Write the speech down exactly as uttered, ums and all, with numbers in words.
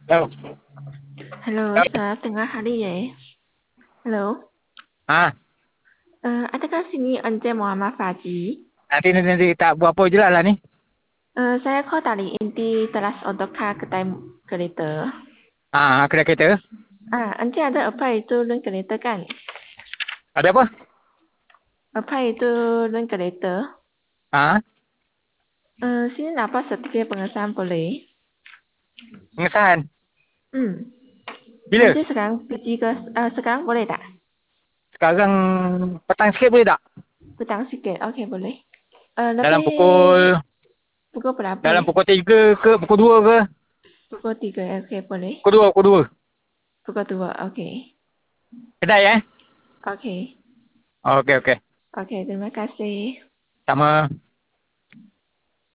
Đâu? Halo, Đâu? selamat tengah hari ya. Halo, Ah, eh, adakah sini Ente Muhammad Faji? nanti nanti, nanti tak buat apa je lah lah ni. Eh, saya call dari inti teras otoka kedai kereta. Ah, kedai kereta. Ah, Ente ada apa itu rent kereta kan? Ada apa? Apa itu rent kereta? Ah, Eh, sini dapat sertifikat pengesahan boleh? pengesahan. Hmm, Bila? Ente sekarang pergi ke, eh, sekarang boleh tak? Sekarang petang sikit boleh tak? Petang sikit, okey boleh. Eh, Dalam lebih pukul pukul berapa? dalam pukul tiga ke pukul dua ke? Pukul tiga, okey boleh. Pukul dua, pukul dua. Pukul dua, okey. Kedai eh? Okey, Okey okey. okey terima kasih. Sama.